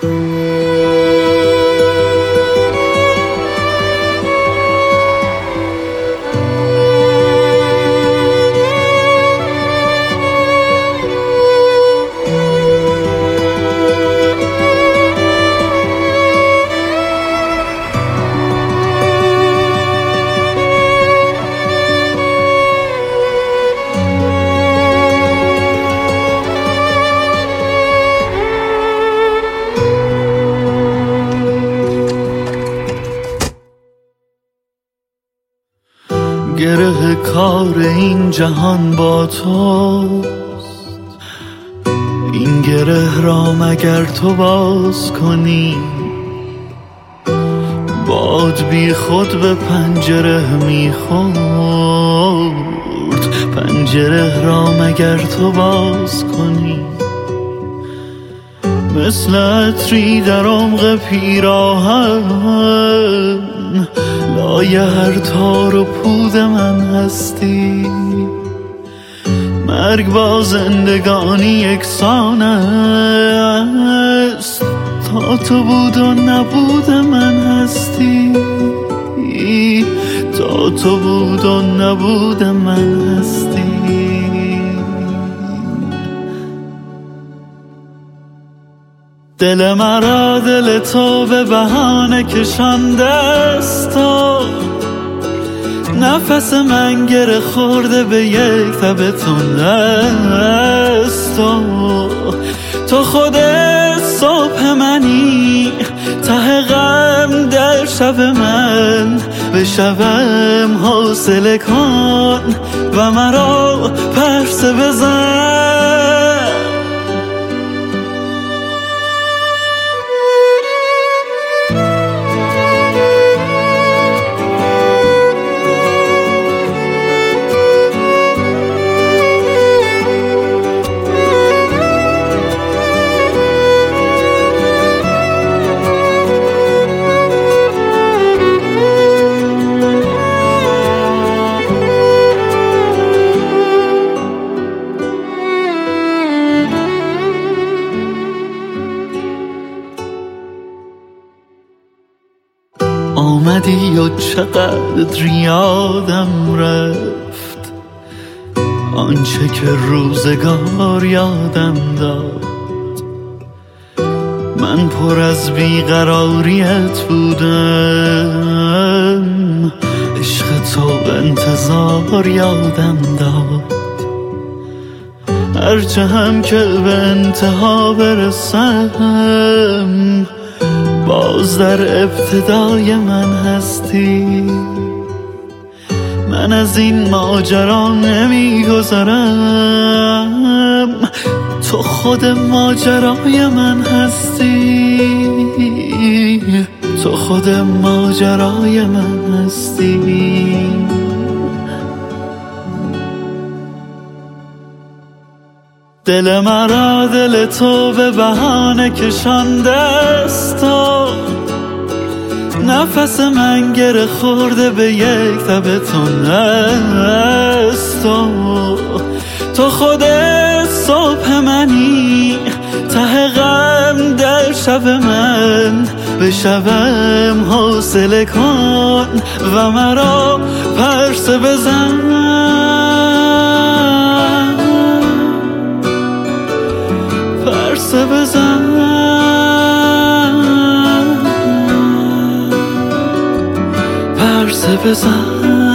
گره کار این جهان با توست، این گره را مگر تو باز کنی؟ باد بی خود به پنجره میخورد، پنجره را مگر تو باز کنی؟ مثل عطری در عمق پیراهن، لایه هر تار و پود من هستی. مرگ با زندگانی یکسان است، تا تو بود و نبود من هستی، تا تو بود و نبود من هستی. دل مرا دل تو به بهانه کشانده است، نفس من گره خورده به یک تب تنده است. تو خود صبح منی، ته غم در شب من، به شبم حوصله کن و مرا پرسه بزن. آمدی و چقدر یادم رفت آنچه که روزگار یادم داد. من پر از بیقراریت بودم، عشق تو انتظار یادم داد. هرچه هم که به انتها برسم، باز در ابتدای من هستی. من از این ماجرا نمیگذرم، تو خود ماجرای من هستی، تو خود ماجرای من هستی. دل مرا دل تو به بهانه کشانده است، نفس من گره خورده به یک تب تنده است. تو خود صبح منی، ته غم در شب من، به شبم حوصله کن و مرا پرسه بزن. پرسه بزن، پرسه بزن.